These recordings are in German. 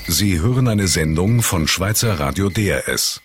Sie hören eine Sendung von Schweizer Radio DRS.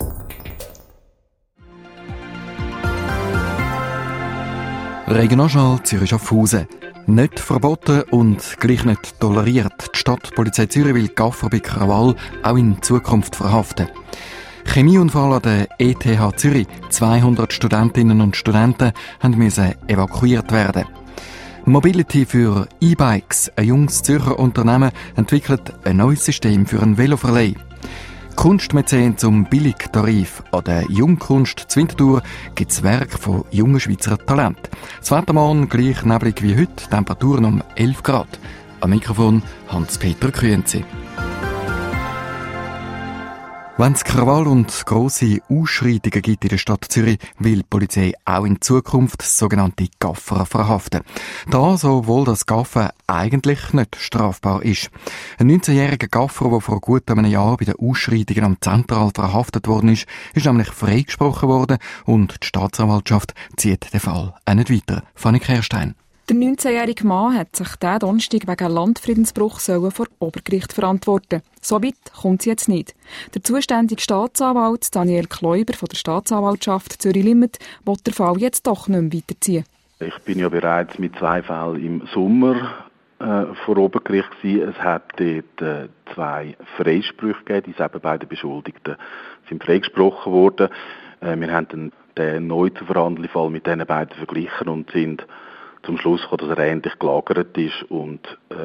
Regionaljournal Zürich-Schaffhausen. Nicht verboten und gleich nicht toleriert. Die Stadtpolizei Zürich will Gaffer bei Krawall auch in Zukunft verhaften. Chemieunfall an der ETH Zürich. 200 Studentinnen und Studenten müssen evakuiert werden. Mobility für E-Bikes. Ein junges Zürcher Unternehmen entwickelt ein neues System für einen Veloverleih. Kunstmäzen zum Billigtarif. An der Jungkunst Winterthur gibt es Werk von jungen Schweizer Talenten. Das Wetter morgen gleich neblig wie heute, Temperaturen um 11 Grad. Am Mikrofon Hans-Peter Grünzi. Wenn es Krawall und grosse Ausschreitungen gibt in der Stadt Zürich, will die Polizei auch in Zukunft sogenannte Gaffer verhaften. Das, obwohl das Gaffen eigentlich nicht strafbar ist. Ein 19-jähriger Gaffer, der vor gut einem Jahr bei den Ausschreitungen am Zentral verhaftet worden ist nämlich freigesprochen worden und die Staatsanwaltschaft zieht den Fall auch nicht weiter. Fanny Kerstein. Der 19-jährige Mann hat sich diesen Donnerstag wegen Landfriedensbruch vor Obergericht verantworten. So weit kommt es jetzt nicht. Der zuständige Staatsanwalt Daniel Kläuber von der Staatsanwaltschaft Zürich-Limmat will den Fall jetzt doch nicht mehr weiterziehen. Ich bin ja bereits mit 2 Fällen im Sommer vor Obergericht gewesen. Es hat dort 2 Freisprüche gegeben. Die beiden Beschuldigten sind freigesprochen worden. Wir haben den neu zu verhandelnden Fall mit diesen beiden verglichen und sind zum Schluss gekommen, dass er ähnlich gelagert ist und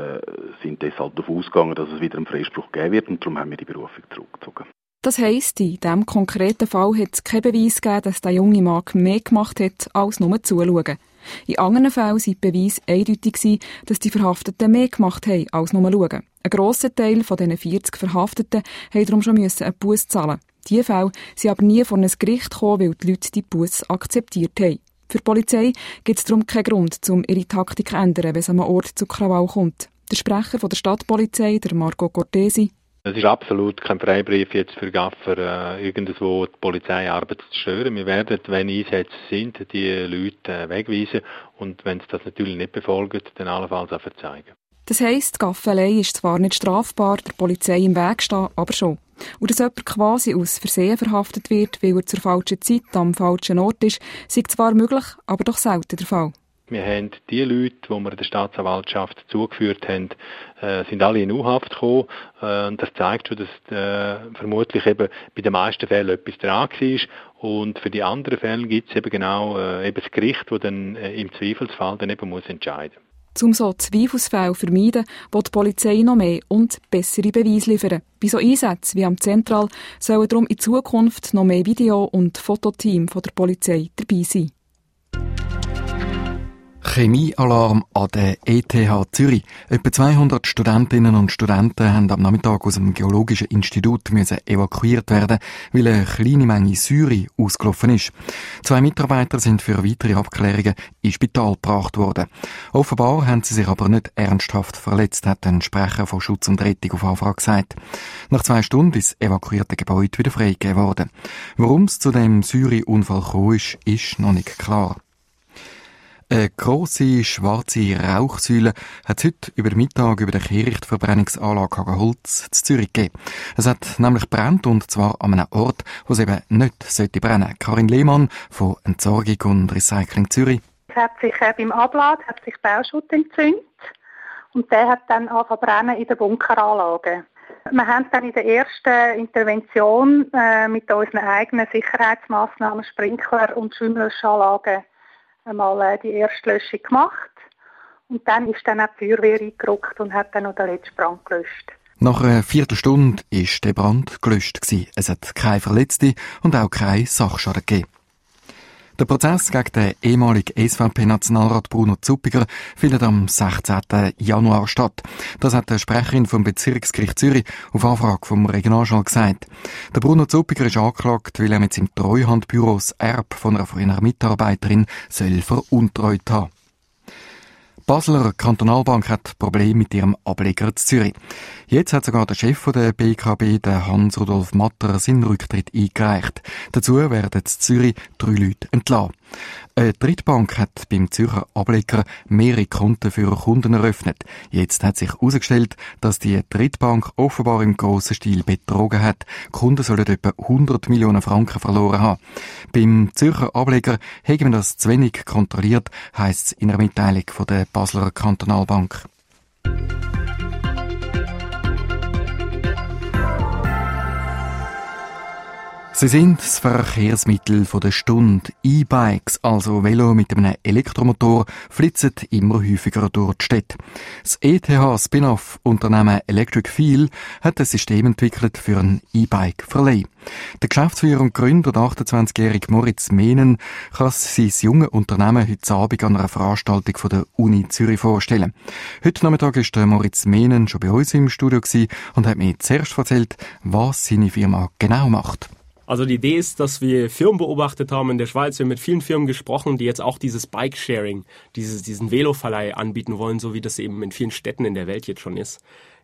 sind deshalb davon ausgegangen, dass es wieder einen Freispruch geben wird und darum haben wir die Berufung zurückgezogen. Das heisst, in diesem konkreten Fall hat es keinen Beweis gegeben, dass der junge Mann mehr gemacht hat, als nur zuschauen. In anderen Fällen waren die Beweise eindeutig, dass die Verhafteten mehr gemacht haben, als nur schauen. Ein grosser Teil von diesen 40 Verhafteten musste darum schon einen Buss zahlen. Diese Fälle sind aber nie vor ein Gericht gekommen, weil die Leute die Buss akzeptiert haben. Für die Polizei gibt es darum keinen Grund, um ihre Taktik zu ändern, wenn es an einem Ort zu Krawall kommt. Der Sprecher von der Stadtpolizei, der Marco Cortesi. Es ist absolut kein Freibrief jetzt für Gaffer, irgendwo die Polizeiarbeit zu stören. Wir werden, wenn Einsätze sind, die Leute wegweisen und wenn sie das natürlich nicht befolgen, dann allenfalls auch verzeigen. Das heisst, Gaffelei ist zwar nicht strafbar, der Polizei im Weg stehen, aber schon. Und dass jemand quasi aus Versehen verhaftet wird, weil er zur falschen Zeit am falschen Ort ist, sei zwar möglich, aber doch selten der Fall. Wir haben die Leute, die wir der Staatsanwaltschaft zugeführt haben, sind alle in U-Haft gekommen. Und das zeigt schon, dass vermutlich eben bei den meisten Fällen etwas dran war. Und für die anderen Fälle gibt es eben genau eben das Gericht, das dann im Zweifelsfall dann eben muss entscheiden. Um so Zweifelsfälle zu vermeiden, will die Polizei noch mehr und bessere Beweise liefern. Bei so Einsätzen wie am Zentral sollen darum in Zukunft noch mehr Video- und Fototeam von der Polizei dabei sein. Chemiealarm an der ETH Zürich. Etwa 200 Studentinnen und Studenten haben am Nachmittag aus dem Geologischen Institut müssen evakuiert werden, weil eine kleine Menge Säure ausgelaufen ist. 2 Mitarbeiter sind für weitere Abklärungen ins Spital gebracht worden. Offenbar haben sie sich aber nicht ernsthaft verletzt, hat ein Sprecher von Schutz und Rettung auf Anfrage gesagt. Nach 2 Stunden ist das evakuierte Gebäude wieder freigegeben worden. Warum es zu dem Säureunfall gekommen ist noch nicht klar. Eine grosse schwarze Rauchsäule hat es heute über den Mittag über der Kehrichtverbrennungsanlage Hagenholz zu Zürich gegeben. Es hat nämlich brennt und zwar an einem Ort, wo es eben nicht brennen sollte. Karin Lehmann von Entsorgung und Recycling Zürich. Es hat sich beim Abladen Bauschutt entzündet und der hat dann angefangen zu brennen in der Bunkeranlage. Wir haben dann in der ersten Intervention mit unseren eigenen Sicherheitsmaßnahmen, Sprinkler und Schwimmlöschanlagen einmal die erste Löschung gemacht und dann ist dann auch die Feuerwehr eingerückt und hat dann noch den letzten Brand gelöscht. Nach einer Viertelstunde war der Brand gelöscht. Es hat keine Verletzte und auch keinen Sachschaden gegeben. Der Prozess gegen den ehemaligen SVP-Nationalrat Bruno Zuppiger findet am 16. Januar statt. Das hat die Sprecherin vom Bezirksgericht Zürich auf Anfrage vom Regionaljournal gesagt. Der Bruno Zuppiger ist angeklagt, weil er mit seinem Treuhandbüro das Erbe von einer früheren Mitarbeiterin veruntreut haben. Die Basler Kantonalbank hat Probleme mit ihrem Ableger in Zürich. Jetzt hat sogar der Chef der BKB, der Hans-Rudolf Matter, seinen Rücktritt eingereicht. Dazu werden in Zürich 3 Leute entlassen. Eine Drittbank hat beim Zürcher Ableger mehrere Konten für Kunden eröffnet. Jetzt hat sich herausgestellt, dass die Drittbank offenbar im grossen Stil betrogen hat. Die Kunden sollen etwa 100 Millionen Franken verloren haben. Beim Zürcher Ableger haben wir das zu wenig kontrolliert, heisst es in einer Mitteilung von der Basler Kantonalbank. Sie sind das Verkehrsmittel der Stunde. E-Bikes, also Velo mit einem Elektromotor, flitzen immer häufiger durch die Städte. Das ETH-Spin-off-Unternehmen Electric Feel hat ein System entwickelt für einen E-Bike-Verleih. Der Geschäftsführer und Gründer, der 28-jährige Moritz Mehnen, kann sein junges Unternehmen heute Abend an einer Veranstaltung von der Uni Zürich vorstellen. Heute Nachmittag war der Moritz Mehnen schon bei uns im Studio und hat mir zuerst erzählt, was seine Firma genau macht. Also die Idee ist, dass wir Firmen beobachtet haben in der Schweiz. Wir haben mit vielen Firmen gesprochen, die jetzt auch dieses Bike-Sharing, diesen Veloverleih anbieten wollen, so wie das eben in vielen Städten in der Welt jetzt schon ist.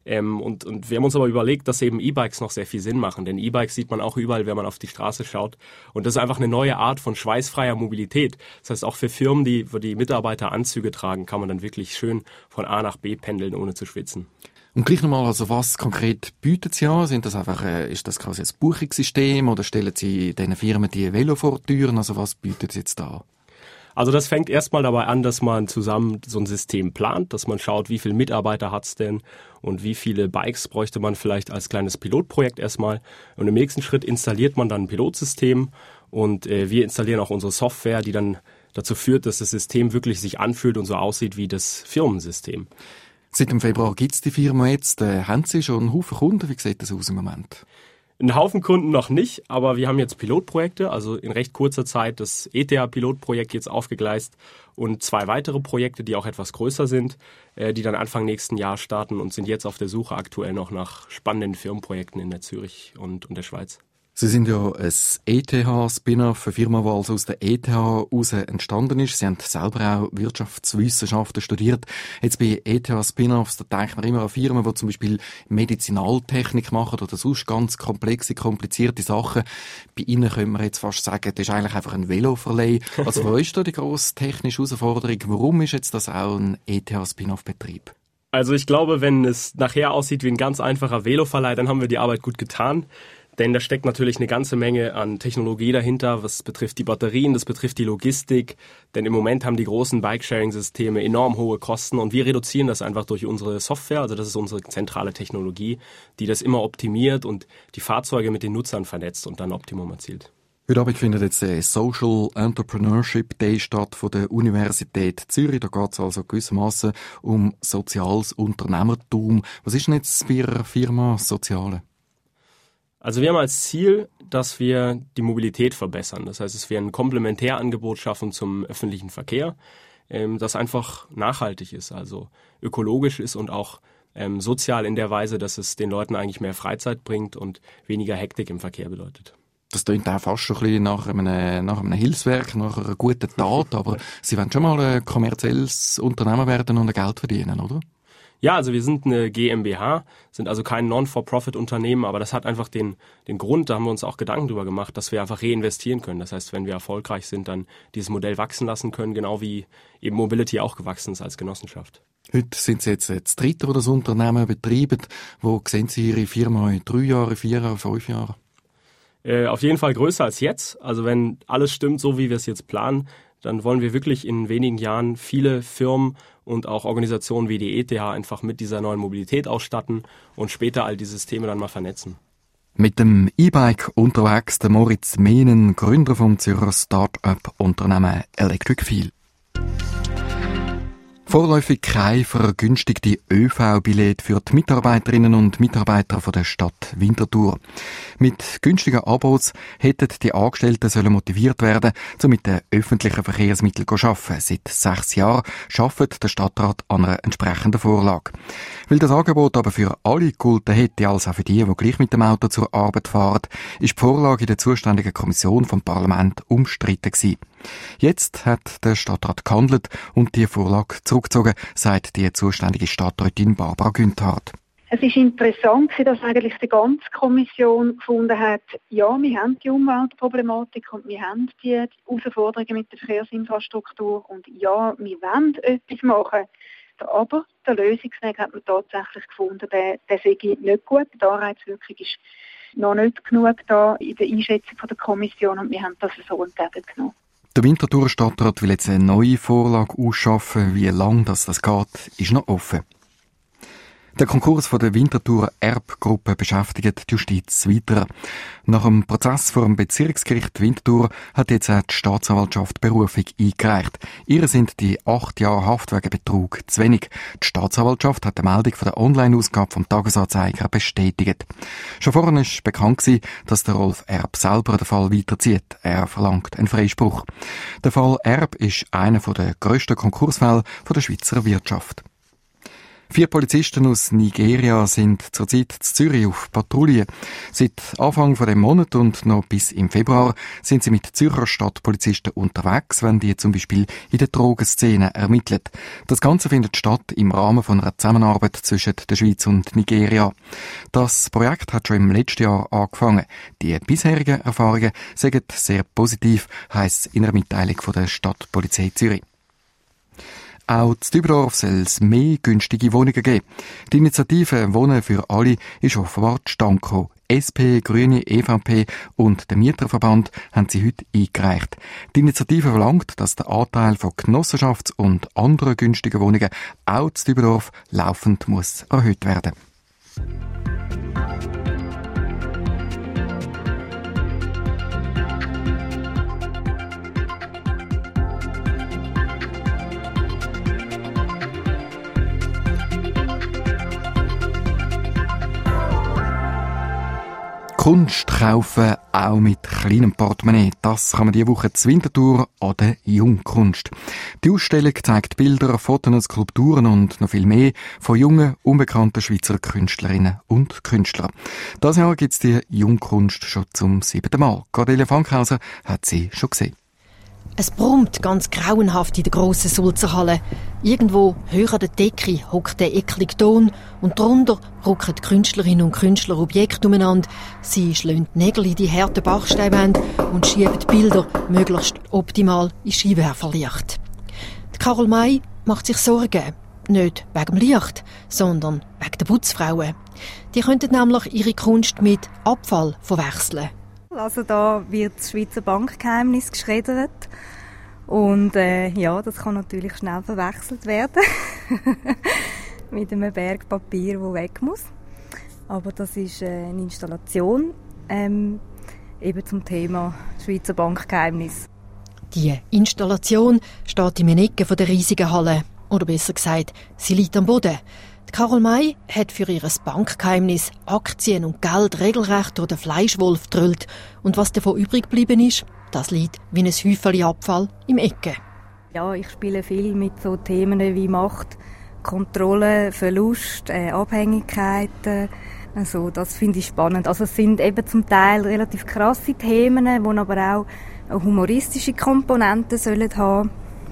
Und wir haben uns aber überlegt, dass eben E-Bikes noch sehr viel Sinn machen. Denn E-Bikes sieht man auch überall, wenn man auf die Straße schaut. Und das ist einfach eine neue Art von schweißfreier Mobilität. Das heißt, auch für Firmen, wo die Mitarbeiter Anzüge tragen, kann man dann wirklich schön von A nach B pendeln, ohne zu schwitzen. Und gleich nochmal, also was konkret bieten Sie an? Sind das einfach, ist das quasi ein Buchungssystem oder stellen Sie diesen Firmen die Velo vor die Türen? Also was bieten Sie jetzt da? Also das fängt erstmal dabei an, dass man zusammen so ein System plant, dass man schaut, wie viele Mitarbeiter hat's denn und wie viele Bikes bräuchte man vielleicht als kleines Pilotprojekt erstmal. Und im nächsten Schritt installiert man dann ein Pilotsystem und wir installieren auch unsere Software, die dann dazu führt, dass das System wirklich sich anfühlt und so aussieht wie das Firmensystem. Seit dem Februar gibt's die Firma jetzt. Haben Sie schon einen Haufen Kunden? Wie sieht das aus im Moment? Einen Haufen Kunden noch nicht, aber wir haben jetzt Pilotprojekte, also in recht kurzer Zeit das ETH-Pilotprojekt jetzt aufgegleist und 2 weitere Projekte, die auch etwas größer sind, die dann Anfang nächsten Jahr starten und sind jetzt auf der Suche aktuell noch nach spannenden Firmenprojekten in der Zürich und der Schweiz. Sie sind ja ein ETH-Spin-off, eine Firma, die also aus der ETH heraus entstanden ist. Sie haben selber auch Wirtschaftswissenschaften studiert. Jetzt bei ETH-Spin-offs, da denkt man immer an Firmen, die zum Beispiel Medizinaltechnik machen oder sonst ganz komplexe, komplizierte Sachen. Bei Ihnen können wir jetzt fast sagen, das ist eigentlich einfach ein Veloverleih. Also wo ist da die grosse technische Herausforderung? Warum ist jetzt das auch ein ETH-Spin-off-Betrieb? Also ich glaube, wenn es nachher aussieht wie ein ganz einfacher Veloverleih, dann haben wir die Arbeit gut getan. Denn da steckt natürlich eine ganze Menge an Technologie dahinter, was betrifft die Batterien, das betrifft die Logistik. Denn im Moment haben die großen Bike-Sharing-Systeme enorm hohe Kosten und wir reduzieren das einfach durch unsere Software. Also das ist unsere zentrale Technologie, die das immer optimiert und die Fahrzeuge mit den Nutzern vernetzt und dann Optimum erzielt. Heute Abend findet jetzt der Social Entrepreneurship Day statt von der Universität Zürich. Da geht es also gewissermaßen um soziales Unternehmertum. Was ist denn jetzt bei Ihrer Firma Soziale? Also wir haben als Ziel, dass wir die Mobilität verbessern. Das heißt, dass wir ein Komplementärangebot schaffen zum öffentlichen Verkehr, das einfach nachhaltig ist, also ökologisch ist und auch sozial in der Weise, dass es den Leuten eigentlich mehr Freizeit bringt und weniger Hektik im Verkehr bedeutet. Das klingt auch fast schon ein bisschen nach einem Hilfswerk, nach einer guten Tat, aber Sie wollen schon mal ein kommerzielles Unternehmen werden und Geld verdienen, oder? Ja, also wir sind eine GmbH, sind also kein Non-for-Profit-Unternehmen, aber das hat einfach den Grund, da haben wir uns auch Gedanken drüber gemacht, dass wir einfach reinvestieren können. Das heißt, wenn wir erfolgreich sind, dann dieses Modell wachsen lassen können, genau wie eben Mobility auch gewachsen ist als Genossenschaft. Heute sind Sie jetzt das dritte, das Unternehmen betreiben. Wo sehen Sie Ihre Firma in 3 Jahren, 4 Jahren, 5 Jahren? Auf jeden Fall größer als jetzt. Also wenn alles stimmt, so wie wir es jetzt planen, dann wollen wir wirklich in wenigen Jahren viele Firmen und auch Organisationen wie die ETH einfach mit dieser neuen Mobilität ausstatten und später all die Systeme dann mal vernetzen. Mit dem E-Bike unterwegs der Moritz Mehnen, Gründer vom Zürcher Start-up-Unternehmen Electric Feel. Vorläufig kein vergünstigte ÖV-Billett für die Mitarbeiterinnen und Mitarbeiter von der Stadt Winterthur. Mit günstigen Abos hätten die Angestellten sollen motiviert werden, um mit den öffentlichen Verkehrsmitteln zu arbeiten. Seit 6 Jahren arbeitet der Stadtrat an einer entsprechenden Vorlage. Weil das Angebot aber für alle gegolten hätte, als auch für die gleich mit dem Auto zur Arbeit fahren, ist die Vorlage in der zuständigen Kommission vom Parlament umstritten gewesen. Jetzt hat der Stadtrat gehandelt und die Vorlage zurückgezogen, sagt die zuständige Stadträtin Barbara Günthard. Es ist interessant, dass eigentlich die ganze Kommission gefunden hat, ja, wir haben die Umweltproblematik und wir haben die Herausforderungen mit der Verkehrsinfrastruktur und ja, wir wollen etwas machen. Aber der Lösungsweg hat man tatsächlich gefunden, der sei nicht gut. Die Anreizwirkung ist noch nicht genug da in der Einschätzung der Kommission und wir haben das so entgegengenommen. Der Winterthurer Stadtrat will jetzt eine neue Vorlage ausschaffen. Wie lange das geht, ist noch offen. Der Konkurs von der Winterthurer Erbgruppe beschäftigt die Justiz weiter. Nach dem Prozess vor dem Bezirksgericht Winterthur hat jetzt auch die Staatsanwaltschaft Berufung eingereicht. Ihr sind die 8 Jahre Haft wegen Betrug zu wenig. Die Staatsanwaltschaft hat die Meldung von der Online-Ausgabe vom Tagesanzeiger bestätigt. Schon vorher ist bekannt gewesen, dass der Rolf Erb selber den Fall weiterzieht. Er verlangt einen Freispruch. Der Fall Erb ist einer der grössten Konkursfälle der Schweizer Wirtschaft. 4 Polizisten aus Nigeria sind zurzeit in Zürich auf Patrouille. Seit Anfang von dem Monat und noch bis im Februar sind sie mit Zürcher Stadtpolizisten unterwegs, wenn die zum Beispiel in der Drogenszene ermitteln. Das Ganze findet statt im Rahmen von einer Zusammenarbeit zwischen der Schweiz und Nigeria. Das Projekt hat schon im letzten Jahr angefangen. Die bisherigen Erfahrungen sind sehr positiv, heisst es in einer Mitteilung von der Stadtpolizei Zürich. Auch in Dübendorf soll es mehr günstige Wohnungen geben. Die Initiative Wohnen für alle ist offenbar zustande gekommen. SP, Grüne, EVP und der Mieterverband haben sie heute eingereicht. Die Initiative verlangt, dass der Anteil von Genossenschafts- und anderen günstigen Wohnungen auch in Dübendorf laufend muss erhöht werden. Kunst kaufen, auch mit kleinem Portemonnaie. Das kann man diese Woche zur Winterthur an der Jungkunst. Die Ausstellung zeigt Bilder, Fotos, Skulpturen und noch viel mehr von jungen, unbekannten Schweizer Künstlerinnen und Künstlern. Dieses Jahr gibt es die Jungkunst schon zum 7. Mal. Cordelia Fankhauser hat sie schon gesehen. Es brummt ganz grauenhaft in der grossen Sulzerhalle. Irgendwo höher an der Decke hockt der eklige Ton und drunter rucken die Künstlerinnen und Künstler Objekte umeinander. Sie schlagen die Nägel in die harten Bachsteinwände und schieben die Bilder möglichst optimal in Scheinwerferlicht. Die Carol May macht sich Sorgen. Nicht wegen dem Licht, sondern wegen der Putzfrauen. Die könnten nämlich ihre Kunst mit Abfall verwechseln. Also da wird das Schweizer Bankgeheimnis geschreddert und das kann natürlich schnell verwechselt werden mit einem Berg Papier, der weg muss. Aber das ist eine Installation eben zum Thema Schweizer Bankgeheimnis. Die Installation steht in einer Ecke der riesigen Halle. Oder besser gesagt, sie liegt am Boden. Carol May hat für ihr Bankgeheimnis Aktien und Geld regelrecht durch den Fleischwolf gedrüllt. Und was davon übrig geblieben ist, das liegt wie ein Häufchen Abfall im Ecke. Ja, ich spiele viel mit so Themen wie Macht, Kontrolle, Verlust, Abhängigkeiten. Also, das finde ich spannend. Also, es sind eben zum Teil relativ krasse Themen, die aber auch eine humoristische Komponenten sollen haben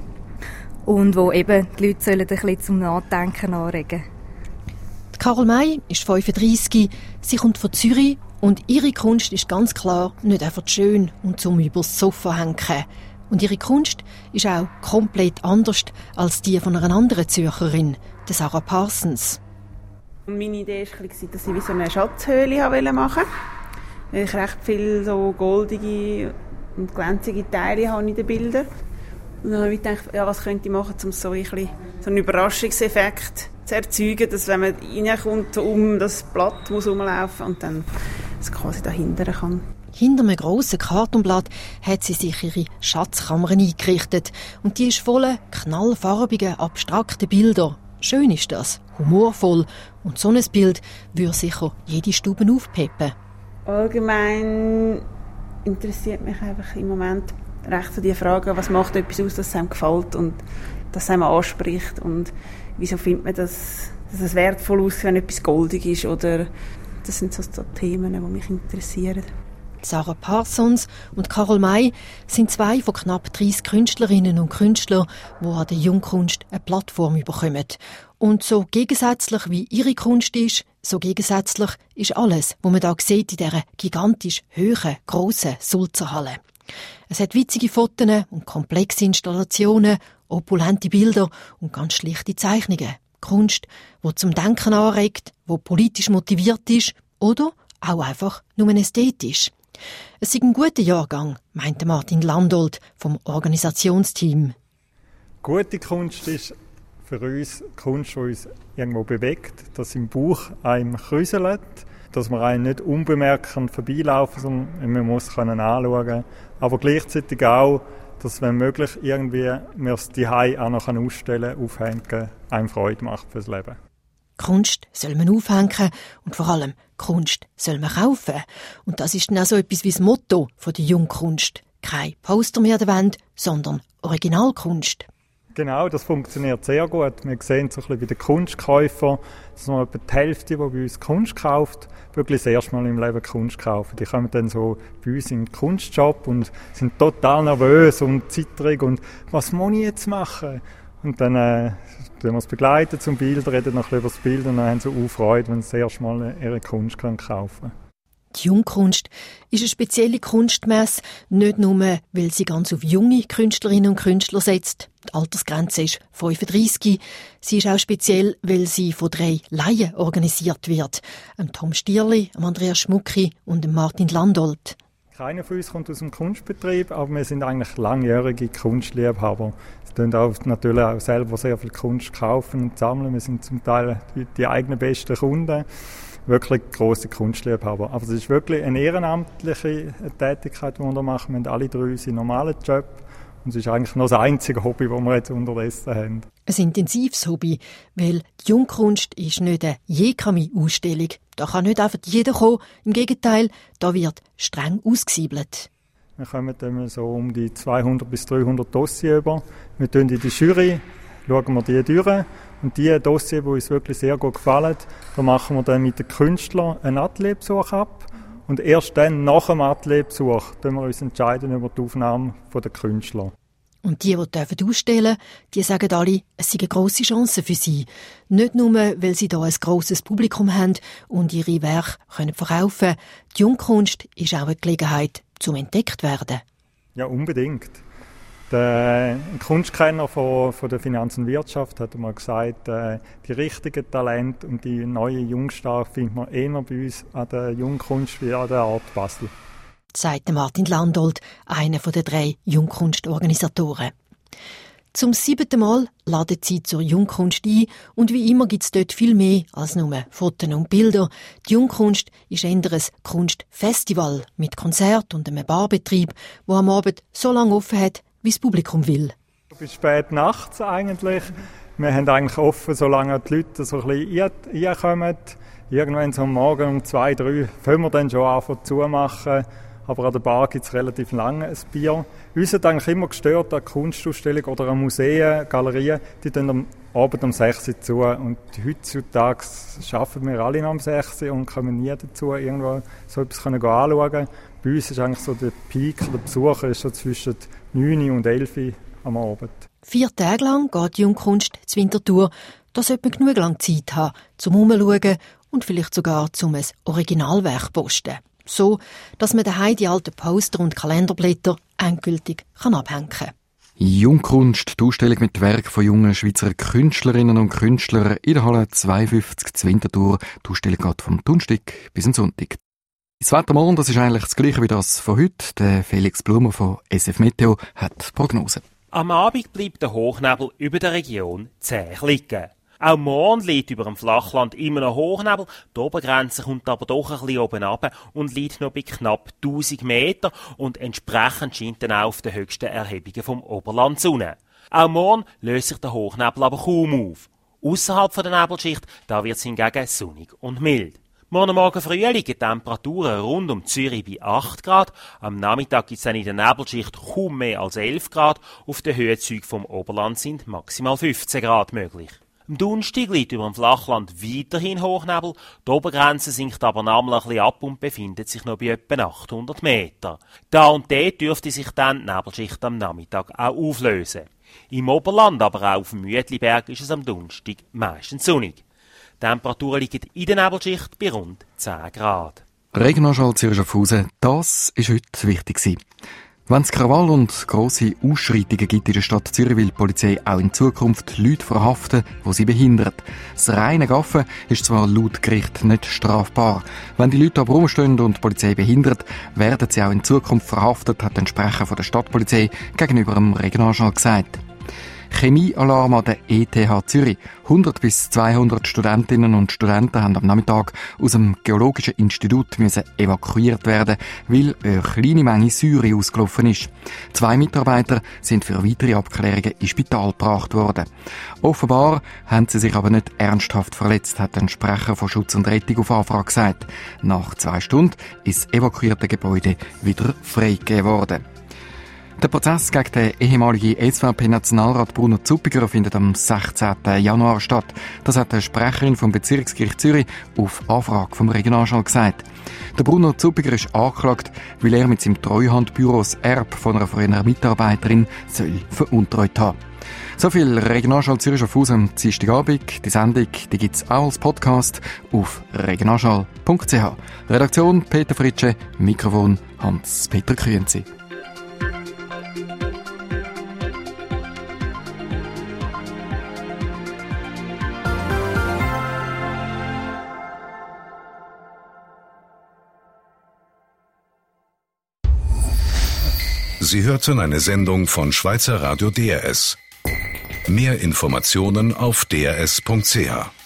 und wo eben die Leute sollen ein bisschen zum Nachdenken anregen. Carol May ist 35, sie kommt von Zürich und ihre Kunst ist ganz klar nicht einfach schön und zum übers Sofa hängen. Und ihre Kunst ist auch komplett anders als die von einer anderen Zürcherin, der Sarah Parsons. Meine Idee war, dass ich wie so eine Schatzhöhle machen wollte. Weil ich recht viele so goldige und glänzige Teile habe in den Bildern. Und dann habe ich gedacht, ja, was könnte ich machen, um so einen Überraschungseffekt zu erzeugen, dass wenn man reinkommt, um das Blatt muss rumlaufen und dann es quasi dahinter kann. Hinter einem grossen Kartonblatt hat sie sich ihre Schatzkammer eingerichtet. Und die ist voller knallfarbiger, abstrakter Bilder. Schön ist das, humorvoll. Und so ein Bild würde sicher jede Stube aufpeppen. Allgemein interessiert mich einfach im Moment recht so die Frage, was macht etwas aus, dass es einem gefällt und dass es einem anspricht. Und wieso findet man, dass es wertvoll aussieht, wenn etwas goldig ist? Oder das sind so Themen, die mich interessieren. Sarah Parsons und Carol May sind zwei von knapp 30 Künstlerinnen und Künstlern, die an der Jungkunst eine Plattform bekommen. Und so gegensätzlich wie ihre Kunst ist, so gegensätzlich ist alles, was man da sieht in dieser gigantisch hohen, grossen Sulzerhalle. Es hat witzige Fotos und komplexe Installationen, opulente Bilder und ganz schlichte Zeichnungen. Kunst, die zum Denken anregt, die politisch motiviert ist oder auch einfach nur ästhetisch. Es ist ein guter Jahrgang, meinte Martin Landolt vom Organisationsteam. Gute Kunst ist für uns Kunst, die uns irgendwo bewegt, dass im Bauch einem krüselt, dass man einen nicht unbemerkt vorbeilaufen, sondern man muss anschauen. Aber gleichzeitig auch, dass, wenn möglich, irgendwie wir es zu Hause auch noch ausstellen, aufhängen, einem Freude macht fürs Leben. Kunst soll man aufhängen und vor allem Kunst soll man kaufen. Und das ist dann auch so etwas wie das Motto von der Jungkunst. Kein Poster mehr an der Wand, sondern Originalkunst. Genau, das funktioniert sehr gut. Wir sehen so ein bisschen bei den Kunstkäufern, dass man etwa die Hälfte, die bei uns Kunst kauft, wirklich das erste Mal im Leben Kunst kaufen. Die kommen dann so bei uns in den Kunstshop und sind total nervös und zitterig und was muss ich jetzt machen? Und dann tun wir es begleiten zum Bild, reden noch ein bisschen über das Bild und dann haben sie auch Freude, wenn sie das erste Mal ihre Kunst kaufen können. Die Jungkunst ist eine spezielle Kunstmesse, nicht nur, weil sie ganz auf junge Künstlerinnen und Künstler setzt. Die Altersgrenze ist 35. Sie ist auch speziell, weil sie von 3 Laien organisiert wird. Tom Stierli, Andreas Schmucki und Martin Landolt. Keiner von uns kommt aus dem Kunstbetrieb, aber wir sind eigentlich langjährige Kunstliebhaber. Wir kaufen natürlich auch selber sehr viel Kunst kaufen und sammeln. Wir sind zum Teil die eigenen besten Kunden. Wirklich grosse Kunstliebhaber. Aber es ist wirklich eine ehrenamtliche Tätigkeit, die wir da machen. Wir haben alle 3 unsere normalen Job. Und es ist eigentlich noch das einzige Hobby, das wir jetzt unterdessen haben. Ein intensives Hobby, weil die Jungkunst ist nicht eine Jekami-Ausstellung. Da kann nicht einfach jeder kommen. Im Gegenteil, da wird streng ausgesiebelt. Wir kommen dann so um die 200 bis 300 Dossiers über. Wir schauen in die Jury, schauen wir die durch. Und die Dossiers, die uns wirklich sehr gut gefallen, da machen wir dann mit den Künstlern einen Atelierbesuch ab. Und erst dann, nach dem Atelierbesuch, entscheiden wir uns entscheiden über die Aufnahme der Künstler. Und die ausstellen dürfen, die sagen alle, es sei eine grosse Chance für sie. Nicht nur, weil sie hier ein grosses Publikum haben und ihre Werke verkaufen können. Die Jungkunst ist auch eine Gelegenheit, zum entdeckt werden. Ja, unbedingt. Der Kunstkenner von der Finanz und Wirtschaft hat mal gesagt, die richtigen Talente und die neuen Jungstar findet man eher bei uns an der Jungkunst wie an der Art Basel. Sagt Martin Landolt, einer der 3 Jungkunstorganisatoren. Zum 7. Mal laden sie zur Jungkunst ein und wie immer gibt es dort viel mehr als nur Fotos und Bilder. Die Jungkunst ist eher ein Kunstfestival mit Konzert und einem Barbetrieb, wo am Abend so lange offen hat, wie das Publikum will. Bis spät nachts eigentlich. Wir haben eigentlich offen, solange die Leute so ein bisschen reinkommen. Irgendwann so am Morgen um 2, 3 fangen wir dann schon an zu machen. Aber an der Bar gibt es relativ lange ein Bier. Uns hat eigentlich immer gestört, an Kunstausstellungen oder an Museen, Galerien, die dann am Abend um 6 Uhr zu. Und heutzutage arbeiten wir alle noch um 6 Uhr und kommen nie dazu, irgendwo so etwas anschauen. Bei uns ist eigentlich so der Peak der Besucher ist so zwischen 9 und 11 Uhr am Abend. 4 Tage lang geht die Jungkunst zur Winterthur. Da sollte man genug lang Zeit haben, zum Umschauen und vielleicht sogar zum ein Originalwerk posten. So, dass man daheim die alten Poster und Kalenderblätter endgültig abhängen kann. Jungkunst, die Ausstellung mit Werken von jungen Schweizer Künstlerinnen und Künstlern in der Halle 52 zu Winterthur. Die Ausstellung geht vom Donnerstag bis zum Sonntag. Das Wetter morgen, das ist eigentlich das gleiche wie das von heute. Der Felix Blumer von SF Meteo hat die Prognose. Am Abend bleibt der Hochnebel über der Region zäh liegen. Auch morgen liegt über dem Flachland immer noch Hochnebel, die Obergrenze kommt aber doch ein bisschen oben runter und liegt noch bei knapp 1000 Meter und entsprechend scheint dann auch auf den höchsten Erhebungen vom Oberland Sonne. Auch morgen löst sich der Hochnebel aber kaum auf. Ausserhalb der Nebelschicht, da wird es hingegen sonnig und mild. Morgen Morgen früh liegen die Temperaturen rund um Zürich bei 8 Grad. Am Nachmittag gibt es dann in der Nebelschicht kaum mehr als 11 Grad. Auf den Höhenzügen vom Oberland sind maximal 15 Grad möglich. Am Donnerstag liegt über dem Flachland weiterhin Hochnebel. Die Obergrenze sinkt aber nochmal ein bisschen ab und befindet sich noch bei etwa 800 Meter. Da und dort dürfte sich dann die Nebelschicht am Nachmittag auch auflösen. Im Oberland, aber auch auf dem Müetliberg, ist es am Donnerstag meistens sonnig. Die Temperaturen liegen in der Nebelschicht bei rund 10 Grad. Regionalschau Zürich Schaffhausen, das war heute wichtig. Wenn es Krawall und grosse Ausschreitungen gibt in der Stadt Zürich, will die Polizei auch in Zukunft Leute verhaften, die sie behindern. Das reine Gaffen ist zwar laut Gericht nicht strafbar. Wenn die Leute aber rumstehen und die Polizei behindert, werden sie auch in Zukunft verhaftet, hat ein Sprecher von der Stadtpolizei gegenüber dem Regionalschau gesagt. Chemiealarm an der ETH Zürich. 100 bis 200 Studentinnen und Studenten haben am Nachmittag aus dem Geologischen Institut müssen evakuiert werden, weil eine kleine Menge Säure ausgelaufen ist. 2 Mitarbeiter sind für weitere Abklärungen ins Spital gebracht worden. Offenbar haben sie sich aber nicht ernsthaft verletzt, hat ein Sprecher von Schutz und Rettung auf Anfrage gesagt. Nach 2 Stunden ist das evakuierte Gebäude wieder freigegeben worden. Der Prozess gegen den ehemaligen SVP-Nationalrat Bruno Zuppiger findet am 16. Januar statt. Das hat eine Sprecherin vom Bezirksgericht Zürich auf Anfrage vom Regionalschau gesagt. Der Bruno Zuppiger ist angeklagt, weil er mit seinem Treuhandbüro das Erbe von einer früheren Mitarbeiterin veruntreut haben. So viel Regionalschau Zürich Schaffhausen am Dienstagabend. Die Sendung gibt es auch als Podcast auf regionalschau.ch. Redaktion Peter Fritsche, Mikrofon Hans-Peter Krünzi. Sie hörten eine Sendung von Schweizer Radio DRS. Mehr Informationen auf drs.ch.